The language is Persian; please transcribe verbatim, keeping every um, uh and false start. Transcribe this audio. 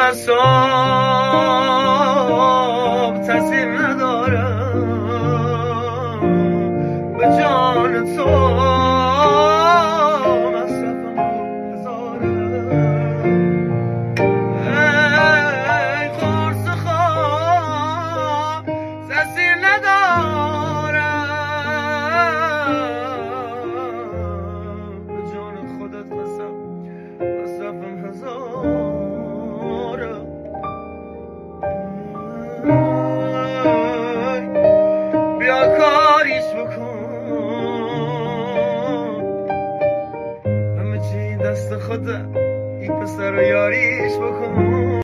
اعصاب تاثیر ندارم، به جان تو مصرفم هزارم. ای قرص خواب تاثیر ندارم، به جان خودت قسم مصرفم هزارم. بیا کاریش بکن، همه چی دست خودت، این پسر رو یاریش بکن.